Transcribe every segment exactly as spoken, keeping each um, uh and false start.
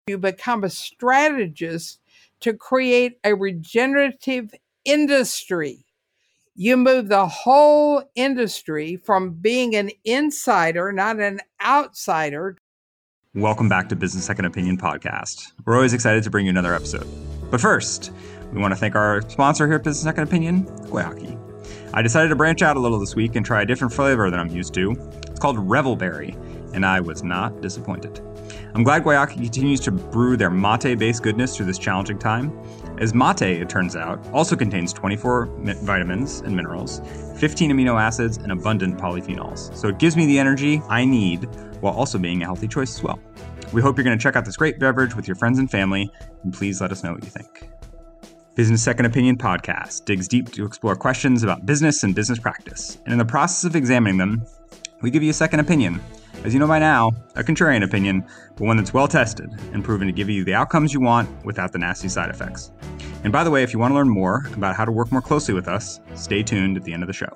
you become a strategist to create a regenerative industry. You move the whole industry from being an insider, not an outsider. Welcome back to Business Second Opinion Podcast. We're always excited to bring you another episode. But first, we want to thank our sponsor here at Business Second Opinion, Guayaki. I decided to branch out a little this week and try a different flavor than I'm used to. It's called Revelberry, and I was not disappointed. I'm glad Guayaki continues to brew their mate-based goodness through this challenging time, as mate, it turns out, also contains twenty-four vitamins and minerals, fifteen amino acids, and abundant polyphenols. So it gives me the energy I need while also being a healthy choice as well. We hope you're going to check out this great beverage with your friends and family, and please let us know what you think. Business Second Opinion Podcast digs deep to explore questions about business and business practice, and in the process of examining them, we give you a second opinion. As you know by now, a contrarian opinion, but one that's well tested and proven to give you the outcomes you want without the nasty side effects. And by the way, if you want to learn more about how to work more closely with us, stay tuned at the end of the show.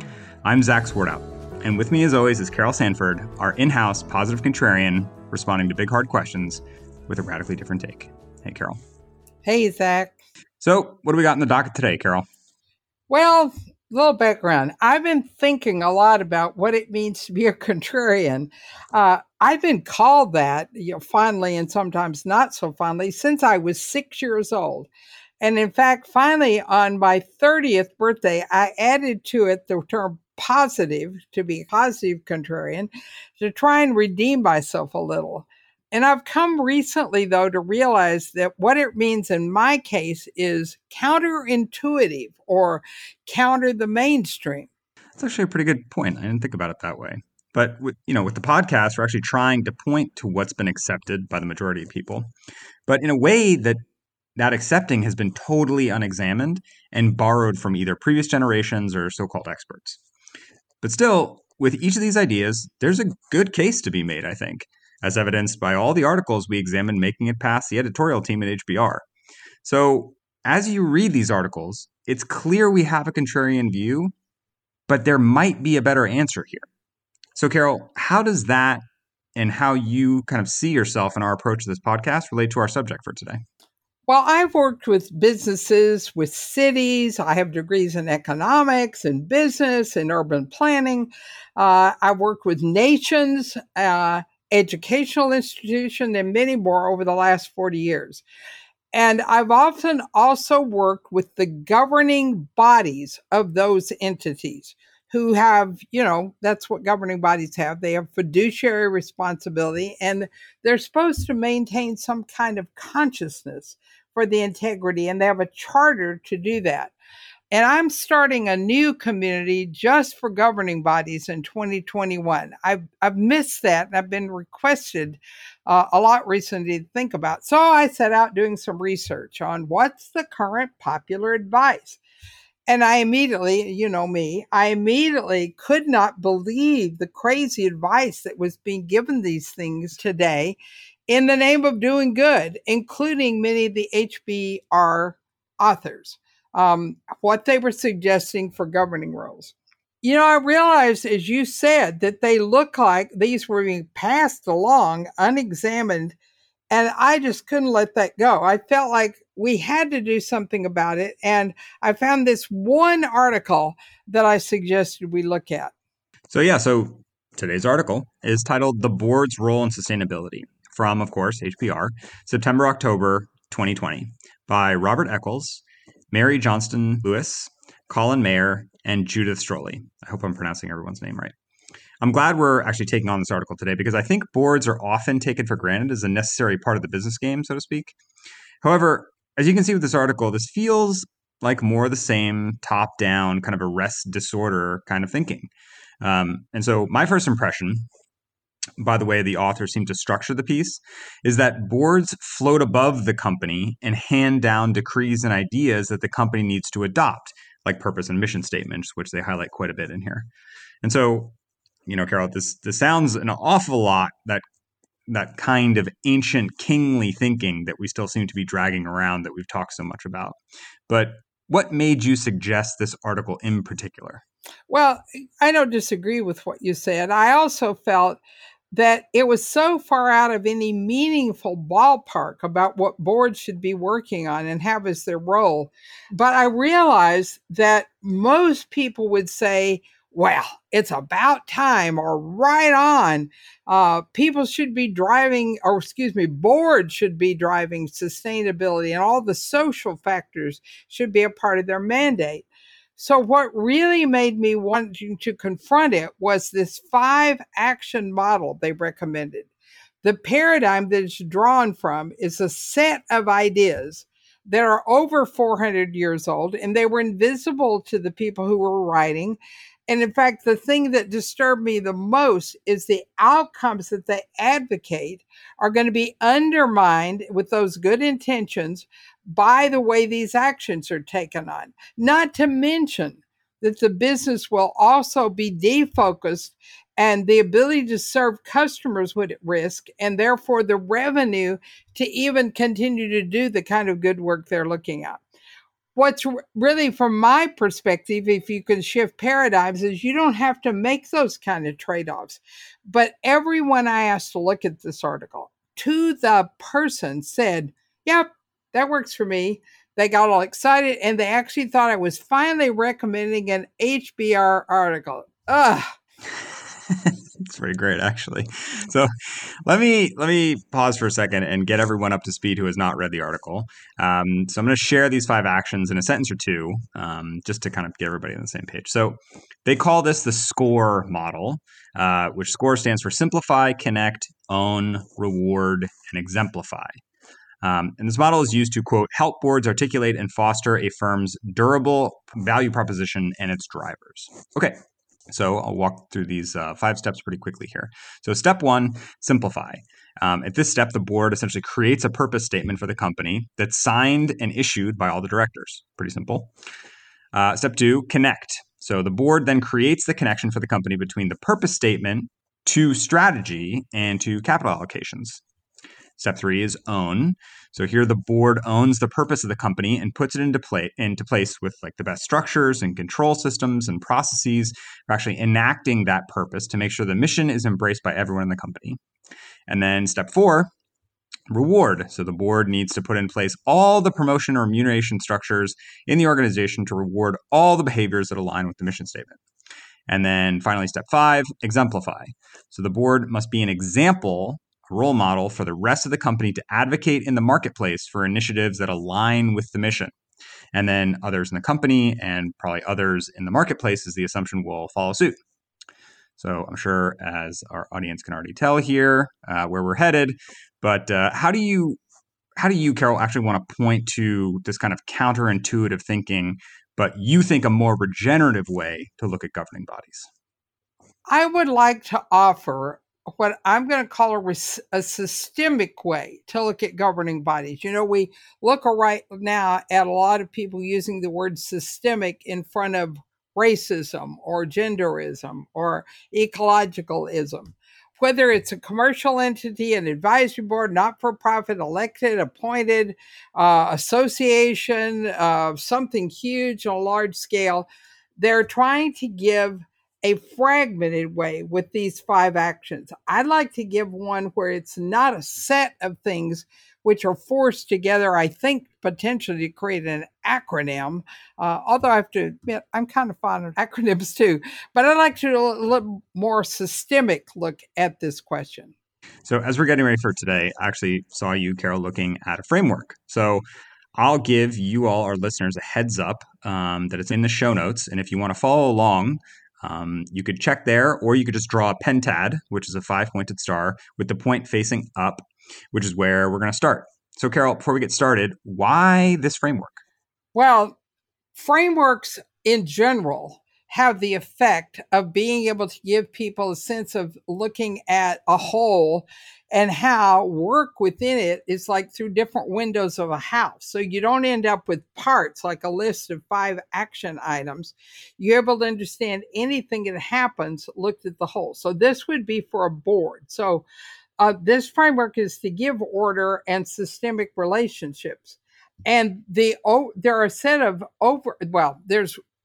I'm Zach Swartout, and with me as always is Carol Sanford, our in-house positive contrarian, responding to big hard questions with a radically different take. Hey, Carol. Hey, Zach. So what do we got in the docket today, Carol? Well, a little background. I've been thinking a lot about what it means to be a contrarian. Uh, I've been called that, you know, fondly and sometimes not so fondly, since I was six years old. And in fact, finally, on my thirtieth birthday, I added to it the term positive, to be a positive contrarian, to try and redeem myself a little. And I've come recently, though, to realize that what it means in my case is counterintuitive or counter the mainstream. That's actually a pretty good point. I didn't think about it that way. But with, you know, with the podcast, we're actually trying to point to what's been accepted by the majority of people, but in a way that that accepting has been totally unexamined and borrowed from either previous generations or so-called experts. But still, with each of these ideas, there's a good case to be made, I think, as evidenced by all the articles we examined making it past the editorial team at H B R. So as you read these articles, it's clear we have a contrarian view, but there might be a better answer here. So Carol, how does that and how you kind of see yourself in our approach to this podcast relate to our subject for today? Well, I've worked with businesses, with cities. I have degrees in economics and business and urban planning. Uh, I worked with nations, uh, educational institutions, and many more over the last forty years. And I've often also worked with the governing bodies of those entities who have, you know, that's what governing bodies have. They have fiduciary responsibility, and they're supposed to maintain some kind of consciousness for the integrity, and they have a charter to do that. And I'm starting a new community just for governing bodies in twenty twenty-one. I've I've missed that, and I've been requested uh, a lot recently to think about. So I set out doing some research on what's the current popular advice. And I immediately, you know me, I immediately could not believe the crazy advice that was being given these things today in the name of doing good, including many of the H B R authors. Um, what they were suggesting for governing roles. You know, I realized, as you said, that they look like these were being passed along unexamined, and I just couldn't let that go. I felt like we had to do something about it, and I found this one article that I suggested we look at. So yeah, so today's article is titled The Board's Role in Sustainability, from, of course, H B R, September, October twenty twenty, by Robert Eccles, Mary Johnston Lewis, Colin Mayer, and Judith Strolley. I hope I'm pronouncing everyone's name right. I'm glad we're actually taking on this article today because I think boards are often taken for granted as a necessary part of the business game, so to speak. However, as you can see with this article, this feels like more of the same top-down kind of arrest disorder kind of thinking. Um, and so my first impression, by the way the author seemed to structure the piece, is that boards float above the company and hand down decrees and ideas that the company needs to adopt, like purpose and mission statements, which they highlight quite a bit in here. And so, you know, Carol, this this sounds an awful lot, that that kind of ancient kingly thinking that we still seem to be dragging around that we've talked so much about. But what made you suggest this article in particular? Well, I don't disagree with what you said. I also felt that it was so far out of any meaningful ballpark about what boards should be working on and have as their role. But I realized that most people would say, well, it's about time, or right on. Uh, people should be driving, or excuse me, boards should be driving sustainability, and all the social factors should be a part of their mandate. So what really made me want to confront it was this five action model they recommended. The paradigm that it's drawn from is a set of ideas that are over four hundred years old, and they were invisible to the people who were writing. And in fact, the thing that disturbed me the most is the outcomes that they advocate are going to be undermined with those good intentions by the way these actions are taken on. Not to mention that the business will also be defocused and the ability to serve customers would at risk, and therefore the revenue to even continue to do the kind of good work they're looking at. What's really, from my perspective, if you can shift paradigms, is you don't have to make those kind of trade-offs. But everyone I asked to look at this article, to the person, said, yep, that works for me. They got all excited, and they actually thought I was finally recommending an H B R article. Ugh. It's pretty great, actually. So let me let me pause for a second and get everyone up to speed who has not read the article. Um, so I'm going to share these five actions in a sentence or two, um, just to kind of get everybody on the same page. So they call this the SCORE model, uh, which SCORE stands for Simplify, Connect, Own, Reward, and Exemplify. Um, and this model is used to, quote, help boards articulate and foster a firm's durable value proposition and its drivers. Okay. So I'll walk through these uh, five steps pretty quickly here. So step one, simplify. Um, at this step, the board essentially creates a purpose statement for the company that's signed and issued by all the directors. Pretty simple. Uh, step two, connect. So the board then creates the connection for the company between the purpose statement to strategy and to capital allocations. Step three is own. So here the board owns the purpose of the company and puts it into play into place with like the best structures and control systems and processes for actually enacting that purpose to make sure the mission is embraced by everyone in the company. And then step four, reward. So the board needs to put in place all the promotion or remuneration structures in the organization to reward all the behaviors that align with the mission statement. And then finally, step five, exemplify. So the board must be an example, role model for the rest of the company to advocate in the marketplace for initiatives that align with the mission. And then others in the company and probably others in the marketplace, is the assumption, will follow suit. So I'm sure, as our audience can already tell here, uh, where we're headed. But uh, how do you, how do you, Carol, actually want to point to this kind of counterintuitive thinking, but you think a more regenerative way to look at governing bodies? I would like to offer what I'm going to call a, a systemic way to look at governing bodies. You know, we look right now at a lot of people using the word systemic in front of racism or genderism or ecologicalism. Whether it's a commercial entity, an advisory board, not-for-profit, elected, appointed, uh, association, uh, something huge on a large scale, they're trying to give a fragmented way with these five actions. I'd like to give one where it's not a set of things which are forced together, I think, potentially to create an acronym. Uh, although I have to admit, I'm kind of fond of acronyms too. But I'd like to do a little more systemic look at this question. So as we're getting ready for today, I actually saw you, Carol, looking at a framework. So I'll give you all, our listeners, a heads up um, that it's in the show notes. And if you want to follow along, Um, you could check there, or you could just draw a pentad, which is a five-pointed star with the point facing up, which is where we're going to start. So, Carol, before we get started, why this framework? Well, frameworks in general have the effect of being able to give people a sense of looking at a whole and how work within it is like through different windows of a house. So you don't end up with parts like a list of five action items. You're able to understand anything that happens looked at the whole. So this would be for a board. So uh, this framework is to give order and systemic relationships. And the oh, there are a set of over, well, there's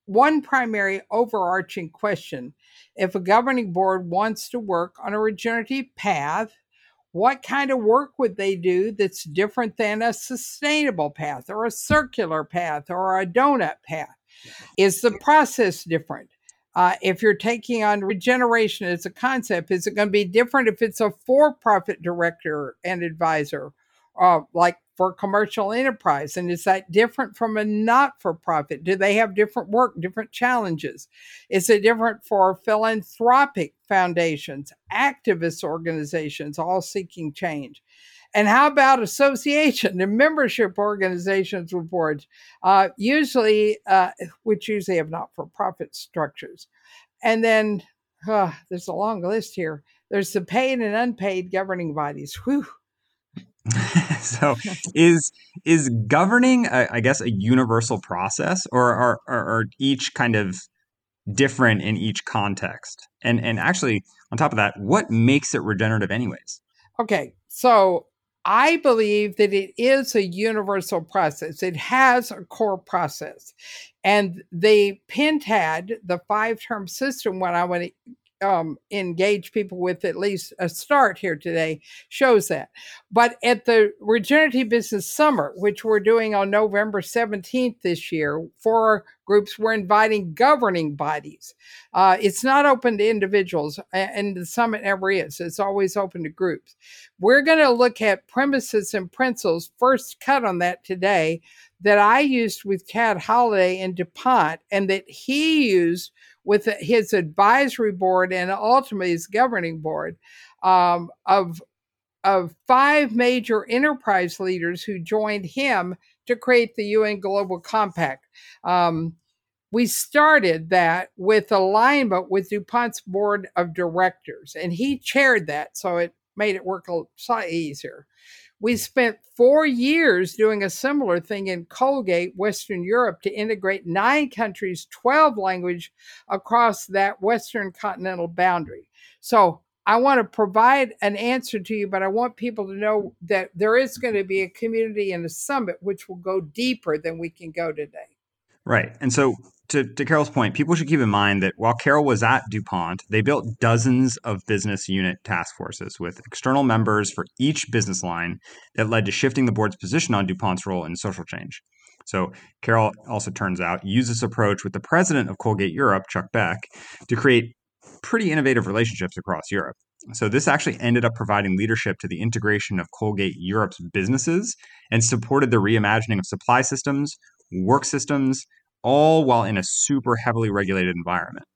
one primary overarching question. If a governing board wants to work on a regenerative path, what kind of work would they do that's different than a sustainable path or a circular path or a donut path? Is the process different? Uh, if you're taking on regeneration as a concept, is it going to be different if it's a for-profit director and advisor, uh, like for commercial enterprise? And is that different from a not-for-profit? Do they have different work, different challenges? Is it different for philanthropic foundations, activist organizations, all seeking change? And how about association and membership organizations with boards, uh, usually, uh, which usually have not-for-profit structures? And then uh, there's a long list here. There's the paid and unpaid governing bodies. Whew. So is is governing, uh, I guess, a universal process, or are, are, are each kind of different in each context? And and actually, on top of that, what makes it regenerative anyways? Okay, so I believe that it is a universal process. It has a core process. And the PENTAD, the five-term system, when I want to um, engage people with at least a start here today, shows that. But at the Regenerative Business Summit, which we're doing on November seventeenth this year, for groups, we're inviting governing bodies. Uh, it's not open to individuals, and the summit never is. It's always open to groups. We're going to look at premises and principles, first cut on that today, that I used with Chad Holliday in DuPont, and that he used with his advisory board and ultimately his governing board, um, of, of five major enterprise leaders who joined him to create the U N Global Compact. Um, we started that with alignment with DuPont's board of directors, and he chaired that, so it made it work a slightly easier. We spent four years doing a similar thing in Colgate, Western Europe, to integrate nine countries, twelve languages across that Western continental boundary. So I want to provide an answer to you, but I want people to know that there is going to be a community and a summit which will go deeper than we can go today. Right. And so to, to Carol's point, people should keep in mind that while Carol was at DuPont, they built dozens of business unit task forces with external members for each business line that led to shifting the board's position on DuPont's role in social change. So Carol also, turns out, used this approach with the president of Colgate Europe, Chuck Beck, to create pretty innovative relationships across Europe. So this actually ended up providing leadership to the integration of Colgate Europe's businesses and supported the reimagining of supply systems, work systems, all while in a super heavily regulated environment.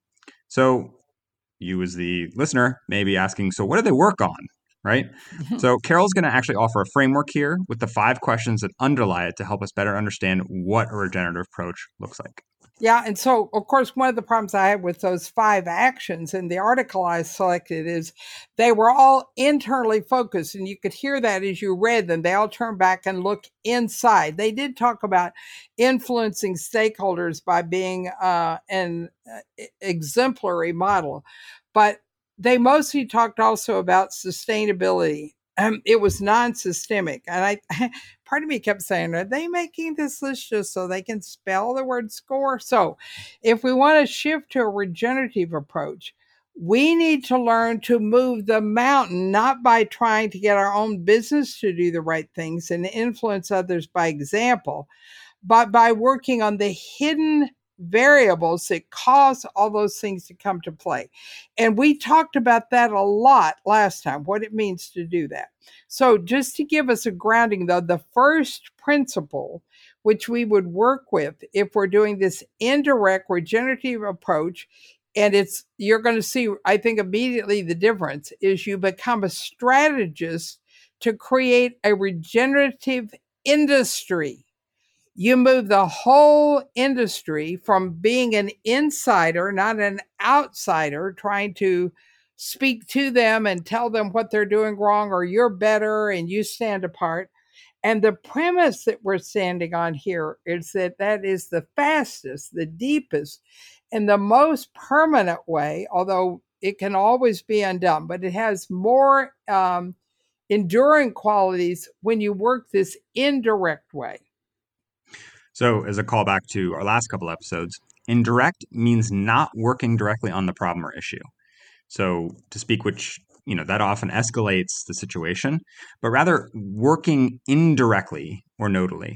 So you as the listener may be asking, so what do they work on, right? So Carol's going to actually offer a framework here with the five questions that underlie it to help us better understand what a regenerative approach looks like. Yeah, and so, of course, one of the problems I had with those five actions in the article I selected is they were all internally focused, and you could hear that as you read them. They all turned back and looked inside. They did talk about influencing stakeholders by being uh, an uh, exemplary model, but they mostly talked also about sustainability. Um, it was non-systemic. And I, part of me kept saying, are they making this list just so they can spell the word score? So if we want to shift to a regenerative approach, we need to learn to move the mountain, not by trying to get our own business to do the right things and influence others by example, but by working on the hidden variables that cause all those things to come to play. And we talked about that a lot last time, what it means to do that. So just to give us a grounding, though, the first principle which we would work with if we're doing this indirect regenerative approach, and it's, you're going to see, I think, immediately the difference, is you become a strategist to create a regenerative industry. You move the whole industry from being an insider, not an outsider, trying to speak to them and tell them what they're doing wrong, or you're better and you stand apart. And the premise that we're standing on here is that that is the fastest, the deepest, and the most permanent way, although it can always be undone, but it has more um, enduring qualities when you work this indirect way. So as a callback to our last couple episodes, Indirect means not working directly on the problem or issue. So to speak, which, you know, that often escalates the situation, but rather working indirectly or nodally.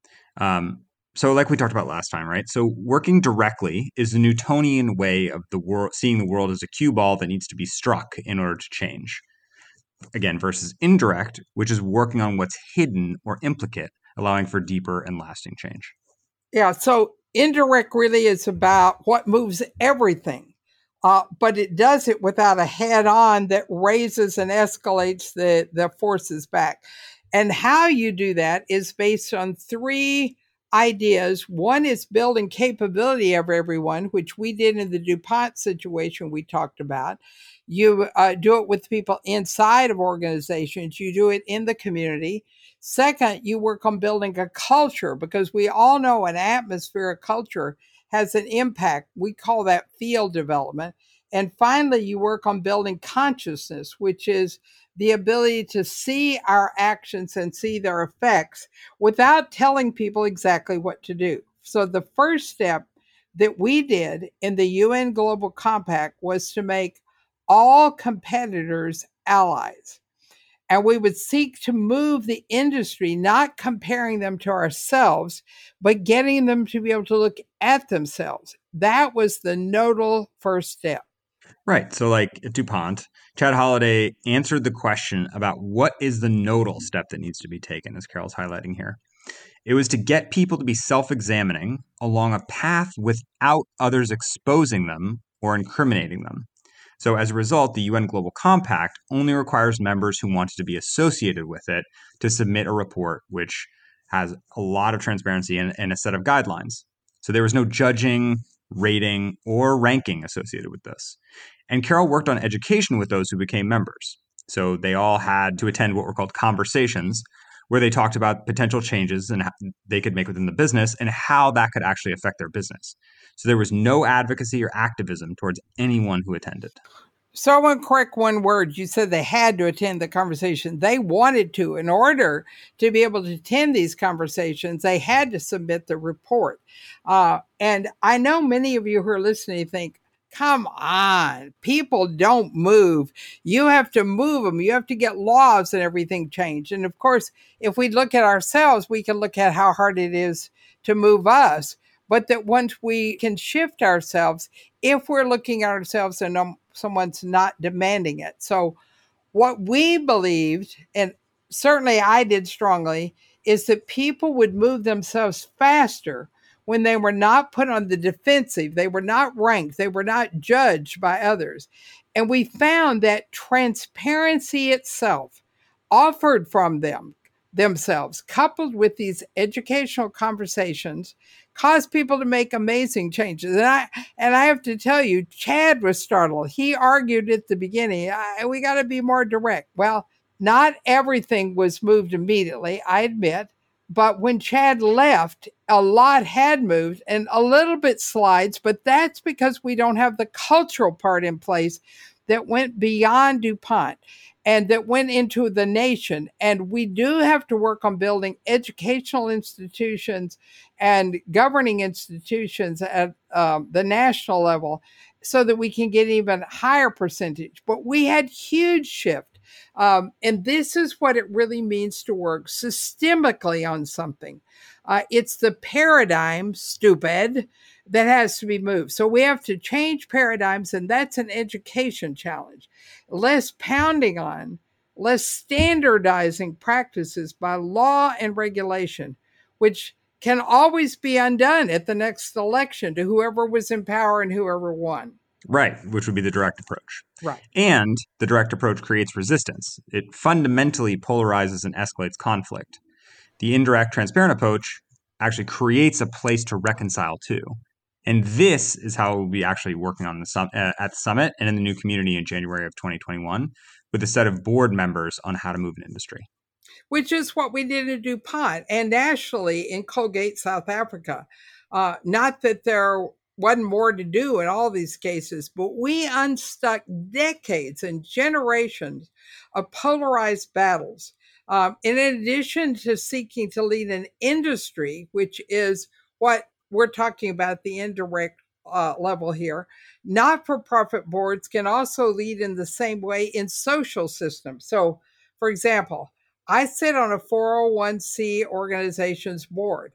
Um, so like we talked about last time, right? So working directly is the Newtonian way of the world, seeing the world as a cue ball that needs to be struck in order to change. Again, versus indirect, which is working on what's hidden or implicate, allowing for deeper and lasting change. Yeah, so indirect really is about what moves everything, uh, but it does it without a head-on that raises and escalates the, the forces back. And how you do that is based on three ideas. One is building capability of everyone, which we did in the DuPont situation we talked about. You uh, do it with people inside of organizations. You do it in the community. Second, you work on building a culture, because we all know an atmosphere, a culture has an impact. We call that field development. And finally, you work on building consciousness, which is the ability to see our actions and see their effects without telling people exactly what to do. So the first step that we did in the U N Global Compact was to make all competitors allies. And we would seek to move the industry, not comparing them to ourselves, but getting them to be able to look at themselves. That was the nodal first step. Right. So like at DuPont, Chad Holliday answered the question about what is the nodal step that needs to be taken, as Carol's highlighting here. It was to get people to be self-examining along a path without others exposing them or incriminating them. So as a result, the U N Global Compact only requires members who wanted to be associated with it to submit a report which has a lot of transparency and, and a set of guidelines. So there was no judging, rating, or ranking associated with this. And Carol worked on education with those who became members. So they all had to attend what were called conversations, where they talked about potential changes and they could make within the business and how that could actually affect their business. So there was no advocacy or activism towards anyone who attended. So I want to correct one word. You said they had to attend the conversation. They wanted to. In order to be able to attend these conversations, they had to submit the report. Uh, and I know many of you who are listening think, come on, people don't move. You have to move them. You have to get laws and everything changed. And of course, if we look at ourselves, we can look at how hard it is to move us. But that once we can shift ourselves, if we're looking at ourselves and um, someone's not demanding it. So what we believed, and certainly I did strongly, is that people would move themselves faster when they were not put on the defensive. They were not ranked. They were not judged by others. And we found that transparency itself offered from them themselves, coupled with these educational conversations, caused people to make amazing changes. And I and I have to tell you, Chad was startled. He argued at the beginning, we got to be more direct. Well, not everything was moved immediately, I admit. But when Chad left, a lot had moved and a little bit slides, but that's because we don't have the cultural part in place that went beyond DuPont and that went into the nation. And we do have to work on building educational institutions and governing institutions at um, the national level so that we can get even higher percentage. But we had huge shift. Um, and this is what it really means to work systemically on something. Uh, it's the paradigm, stupid, that has to be moved. So we have to change paradigms, and that's an education challenge. Less pounding on, less standardizing practices by law and regulation, which can always be undone at the next election to whoever was in power and whoever won. Right, which would be the direct approach. Right. And the direct approach creates resistance. It fundamentally polarizes and escalates conflict. The indirect, transparent approach actually creates a place to reconcile to. And this is how we'll be actually working on the sum- uh, at the summit and in the new community in January of twenty twenty-one with a set of board members on how to move an industry. Which is what we did at DuPont and nationally in Colgate, South Africa. Uh, not that there wasn't more to do in all these cases, but we unstuck decades and generations of polarized battles. Um, in addition to seeking to lead an industry, which is what we're talking about the indirect uh, level here. Not-for-profit boards can also lead in the same way in social systems. So, for example, I sit on a four oh one c organization's board.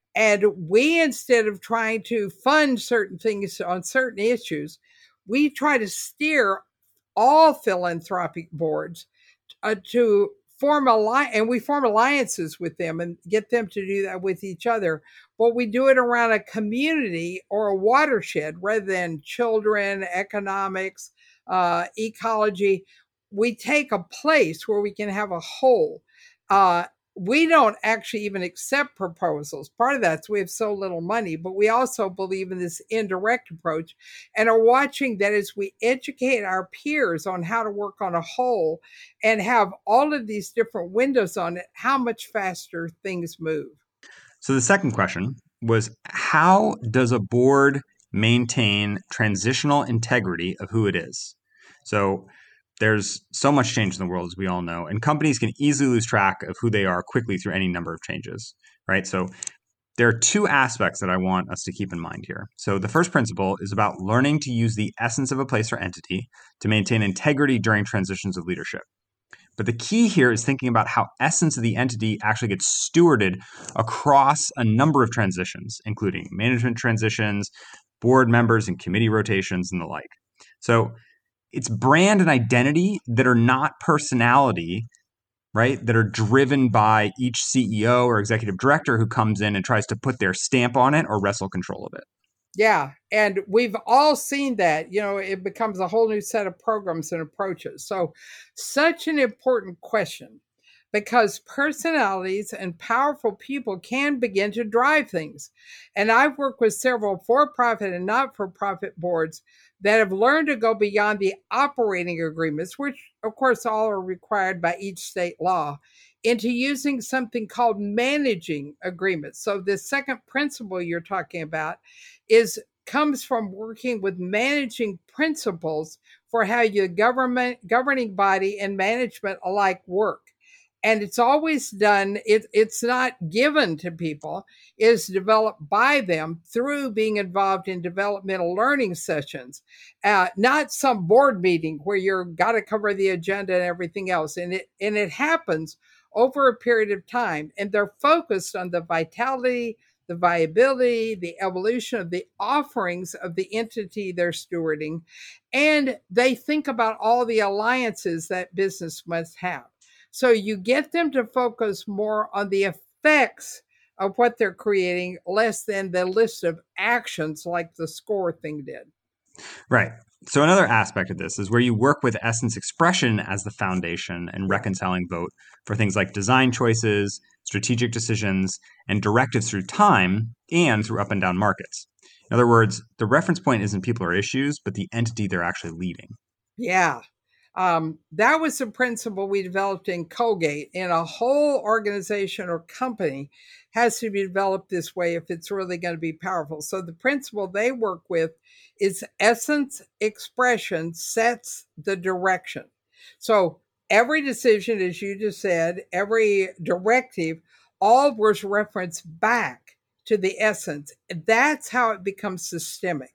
And we, instead of trying to fund certain things on certain issues, we try to steer all philanthropic boards uh, to form alliance, and we form alliances with them and get them to do that with each other. But we do it around a community or a watershed rather than children, economics, uh, ecology. We take a place where we can have a whole. Uh, we don't actually even accept proposals. Part of that's we have so little money, but we also believe in this indirect approach and are watching that as we educate our peers on how to work on a whole and have all of these different windows on it, how much faster things move. So the second question was, how does a board maintain transitional integrity of who it is? So there's so much change in the world, as we all know, and companies can easily lose track of who they are quickly through any number of changes, right? So there are two aspects that I want us to keep in mind here. So the first principle is about learning to use the essence of a place or entity to maintain integrity during transitions of leadership. But the key here is thinking about how essence of the entity actually gets stewarded across a number of transitions, including management transitions, board members and committee rotations, and the like. So it's brand and identity that are not personality, right? That are driven by each C E O or executive director who comes in and tries to put their stamp on it or wrestle control of it. Yeah. And we've all seen that, you know, it becomes a whole new set of programs and approaches. So, such an important question because personalities and powerful people can begin to drive things. And I've worked with several for profit and not for profit boards that have learned to go beyond the operating agreements, which, of course, all are required by each state law, into using something called managing agreements. So, the second principle you're talking about is comes from working with managing principles for how your government, governing body, and management alike work. And it's always done, it, it's not given to people, it's developed by them through being involved in developmental learning sessions, uh, not some board meeting where you've got to cover the agenda and everything else. And it, and it happens over a period of time. And they're focused on the vitality, the viability, the evolution of the offerings of the entity they're stewarding. And they think about all the alliances that business must have. So you get them to focus more on the effects of what they're creating, less than the list of actions like the SCORE thing did. Right. So another aspect of this is where you work with essence expression as the foundation and reconciling vote for things like design choices, strategic decisions, and directives through time and through up and down markets. In other words, the reference point isn't people or issues, but the entity they're actually leading. Yeah. Um, that was the principle we developed in Colgate. And a whole organization or company has to be developed this way if it's really going to be powerful. So the principle they work with is essence expression sets the direction. So every decision, as you just said, every directive, all was referenced back to the essence. That's how it becomes systemic.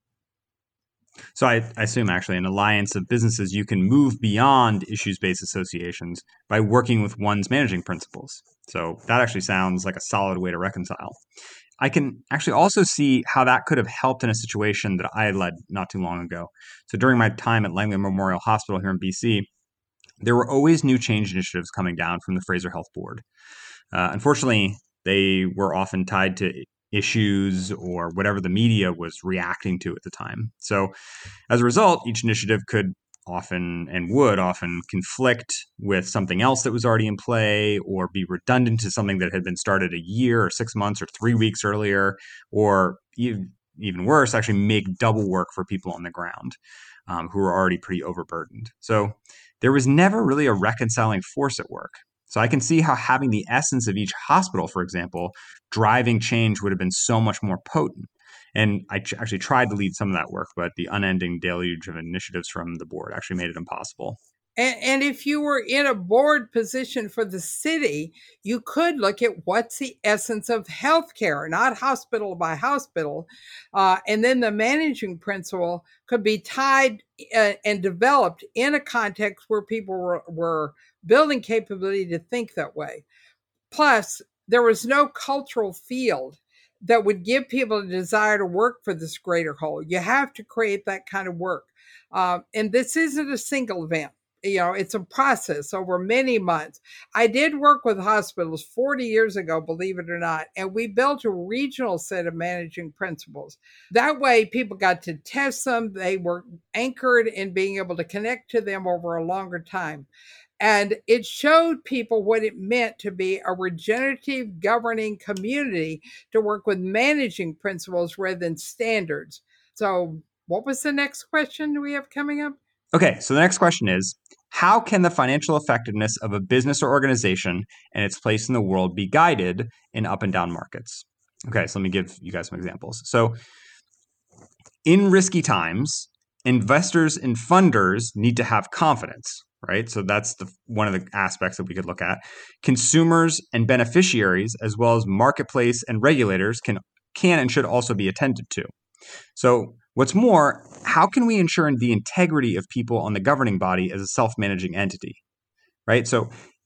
So I, I assume actually an alliance of businesses, you can move beyond issues-based associations by working with one's managing principles. So that actually sounds like a solid way to reconcile. I can actually also see how that could have helped in a situation that I had led not too long ago. So during my time at Langley Memorial Hospital here in B C, there were always new change initiatives coming down from the Fraser Health Board. Uh, unfortunately, they were often tied to issues or whatever the media was reacting to at the time. So as a result, each initiative could often and would often conflict with something else that was already in play or be redundant to something that had been started a year or six months or three weeks earlier, or even, even worse, actually make double work for people on the ground um, who were already pretty overburdened. So there was never really a reconciling force at work. So I can see how having the essence of each hospital, for example, driving change would have been so much more potent. And I ch- actually tried to lead some of that work, but the unending deluge of initiatives from the board actually made it impossible. And, and if you were in a board position for the city, you could look at what's the essence of healthcare, not hospital by hospital. Uh, and then the managing principle could be tied uh, and developed in a context where people were, were building capability to think that way. Plus, there was no cultural field that would give people a desire to work for this greater whole. You have to create that kind of work. Uh, and this isn't a single event. You know, it's a process over many months. I did work with hospitals forty years ago, believe it or not, and we built a regional set of managing principles. That way, people got to test them. They were anchored in being able to connect to them over a longer time. And it showed people what it meant to be a regenerative governing community to work with managing principles rather than standards. So, what was the next question we have coming up? Okay, so the next question is, how can the financial effectiveness of a business or organization and its place in the world be guided in up and down markets? Okay, so let me give you guys some examples. So in risky times, investors and funders need to have confidence, right? So that's the, one of the aspects that we could look at. Consumers and beneficiaries, as well as marketplace and regulators, can can and should also be attended to. So what's more, how can we ensure the integrity of people on the governing body as a self-managing entity, right? So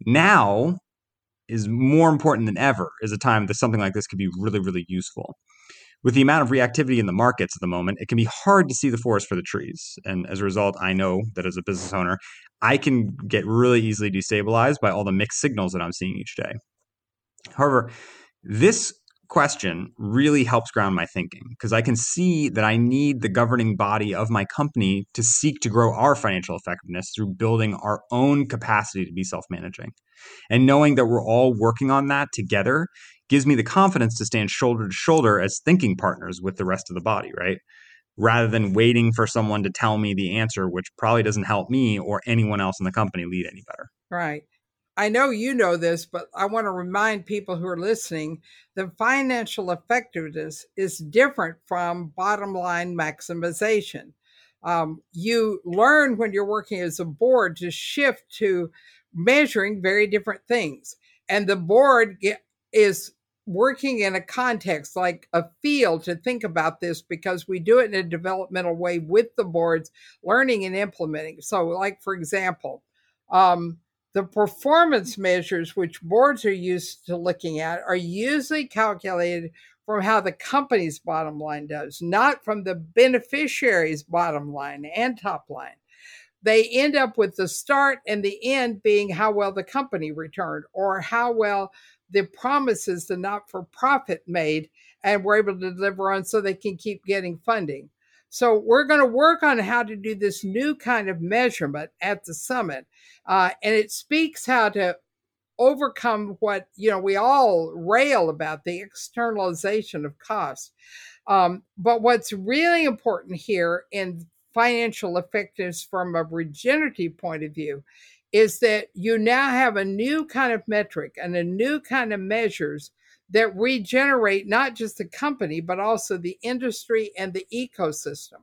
now is more important than ever is a time that something like this could be really, really useful. With the amount of reactivity in the markets at the moment, it can be hard to see the forest for the trees. And as a result, I know that as a business owner, I can get really easily destabilized by all the mixed signals that I'm seeing each day. However, this question really helps ground my thinking because I can see that I need the governing body of my company to seek to grow our financial effectiveness through building our own capacity to be self-managing. And knowing that we're all working on that together gives me the confidence to stand shoulder to shoulder as thinking partners with the rest of the body, right? Rather than waiting for someone to tell me the answer, which probably doesn't help me or anyone else in the company lead any better. Right. I know you know this, but I want to remind people who are listening that financial effectiveness is different from bottom line maximization. Um, you learn when you're working as a board to shift to measuring very different things. And the board get, is working in a context like a field to think about this because we do it in a developmental way with the boards, learning and implementing. So like, for example, um, the performance measures which boards are used to looking at are usually calculated from how the company's bottom line does, not from the beneficiary's bottom line and top line. They end up with the start and the end being how well the company returned or how well the promises the not-for-profit made and were able to deliver on so they can keep getting funding. So we're going to work on how to do this new kind of measurement at the summit. Uh, and it speaks how to overcome what, you know, we all rail about, the externalization of costs. Um, but what's really important here in financial effectiveness from a regenerative point of view is that you now have a new kind of metric and a new kind of measures that regenerate not just the company, but also the industry and the ecosystem.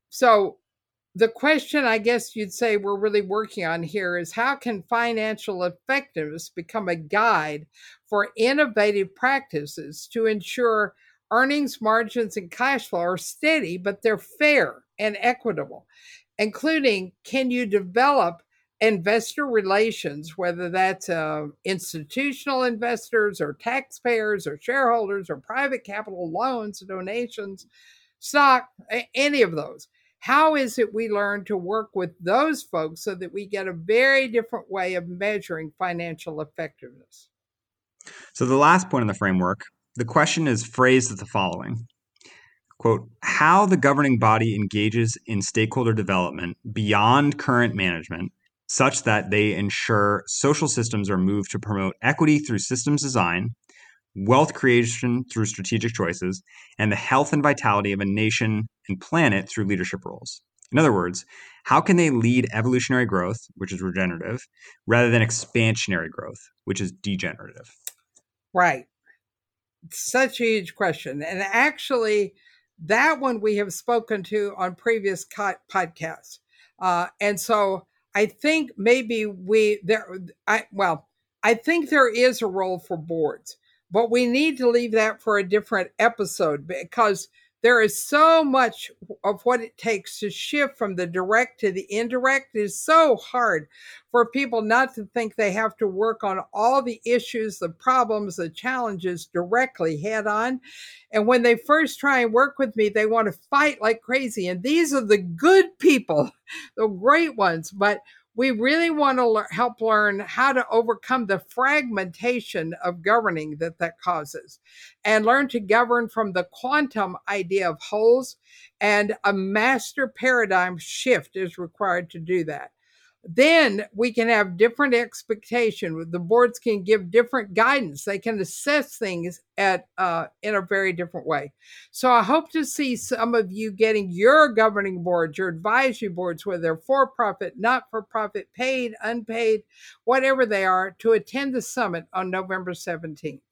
So the question I guess you'd say we're really working on here is how can financial effectiveness become a guide for innovative practices to ensure earnings, margins, and cash flow are steady, but they're fair and equitable, including can you develop investor relations, whether that's uh, institutional investors or taxpayers or shareholders or private capital loans, donations, stock, any of those. How is it we learn to work with those folks so that we get a very different way of measuring financial effectiveness? So the last point in the framework, the question is phrased as the following. Quote, how the governing body engages in stakeholder development beyond current management such that they ensure social systems are moved to promote equity through systems design, wealth creation through strategic choices, and the health and vitality of a nation and planet through leadership roles. In other words, how can they lead evolutionary growth, which is regenerative, rather than expansionary growth, which is degenerative? Right. Such a huge question. And actually, that one we have spoken to on previous podcasts. Uh, and so I think maybe we there. I well, I think there is a role for boards, but we need to leave that for a different episode because there is so much of what it takes to shift from the direct to the indirect. It is so hard for people not to think they have to work on all the issues, the problems, the challenges directly head on. And when they first try and work with me, they want to fight like crazy. And these are the good people, the great ones. But we really want to le- help learn how to overcome the fragmentation of governing that that causes and learn to govern from the quantum idea of wholes, and a master paradigm shift is required to do that. Then we can have different expectation. The boards can give different guidance. They can assess things at uh, in a very different way. So I hope to see some of you getting your governing boards, your advisory boards, whether they're for-profit, not-for-profit, paid, unpaid, whatever they are, to attend the summit on November seventeenth.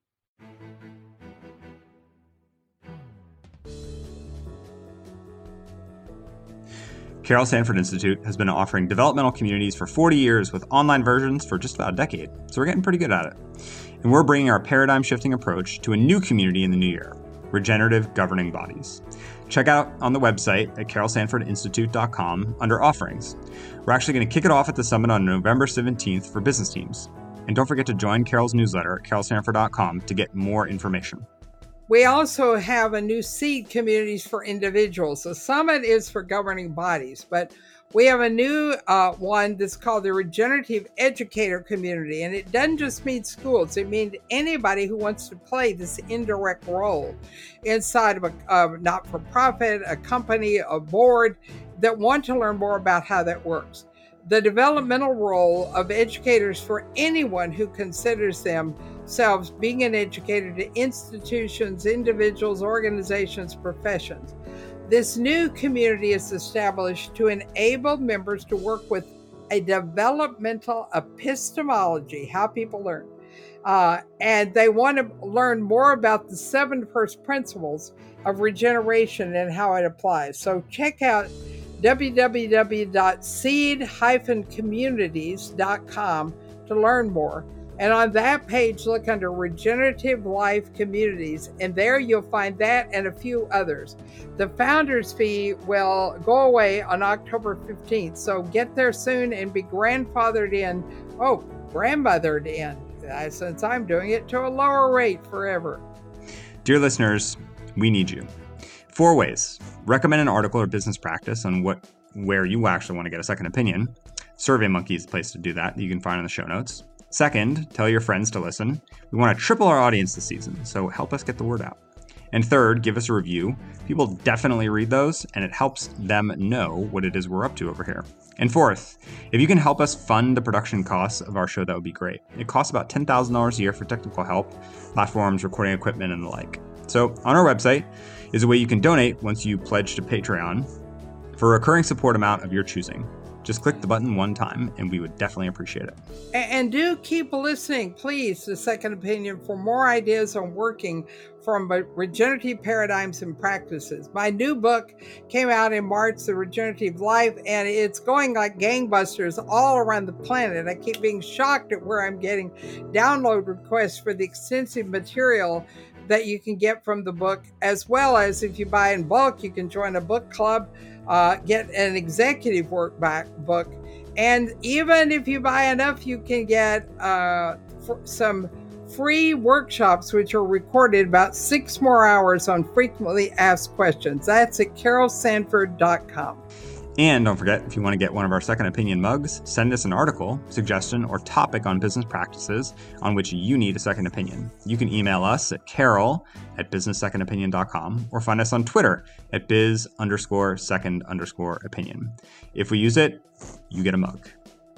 Carroll Sanford Institute has been offering developmental communities for forty years with online versions for just about a decade, so we're getting pretty good at it. And we're bringing our paradigm-shifting approach to a new community in the new year, regenerative governing bodies. Check out on the website at carroll sanford institute dot com under offerings. We're actually going to kick it off at the summit on November seventeenth for business teams. And don't forget to join Carroll's newsletter at carroll sanford dot com to get more information. We also have a new seed, Communities for Individuals. The summit is for governing bodies, but we have a new uh, one that's called the Regenerative Educator Community. And it doesn't just mean schools. It means anybody who wants to play this indirect role inside of a, a not-for-profit, a company, a board, that want to learn more about how that works. The developmental role of educators for anyone who considers themselves being an educator to institutions, individuals, organizations, professions. This new community is established to enable members to work with a developmental epistemology, how people learn. Uh, and they want to learn more about the seven first principles of regeneration and how it applies. So check out w w w dot seed dash communities dot com to learn more. And on that page, look under Regenerative Life Communities, and there you'll find that and a few others. The founder's fee will go away on October fifteenth, so get there soon and be grandfathered in, oh, grandmothered in, uh, since I'm doing it to a lower rate forever. Dear listeners, we need you. Four ways. Recommend an article or business practice on what where you actually want to get a second opinion. SurveyMonkey is the place to do that. You can find in the show notes. Second, tell your friends to listen. We want to triple our audience this season, so help us get the word out. And third, give us a review. People definitely read those, and it helps them know what it is we're up to over here. And fourth, if you can help us fund the production costs of our show, that would be great. It costs about ten thousand dollars a year for technical help, platforms, recording equipment, and the like. So on our website is a way you can donate once you pledge to Patreon for a recurring support amount of your choosing. Just click the button one time, and we would definitely appreciate it. And do keep listening, please, to Second Opinion for more ideas on working from regenerative paradigms and practices. My new book came out in March, The Regenerative Life, and it's going like gangbusters all around the planet. I keep being shocked at where I'm getting download requests for the extensive material that you can get from the book, as well as if you buy in bulk, you can join a book club, uh, get an executive work back book. And even if you buy enough, you can get uh, f- some free workshops, which are recorded about six more hours on frequently asked questions. That's at carroll sanford dot com. And don't forget, if you want to get one of our Second Opinion mugs, send us an article, suggestion, or topic on business practices on which you need a second opinion. You can email us at carroll at business second opinion dot com or find us on Twitter at biz underscore second underscore opinion. If we use it, you get a mug.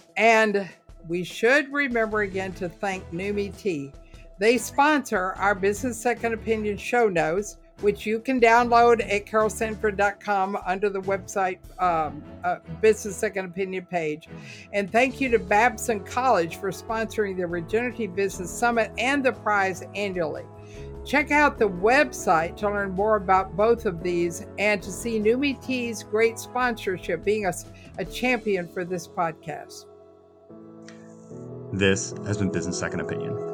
And we should remember again to thank Numi Tea. They sponsor our Business Second Opinion show notes, which you can download at carroll sanford dot com under the website um, uh, Business Second Opinion page. And thank you to Babson College for sponsoring the Regenerative Business Summit and the prize annually. Check out the website to learn more about both of these and to see Numi Tea's great sponsorship, being a, a champion for this podcast. This has been Business Second Opinion.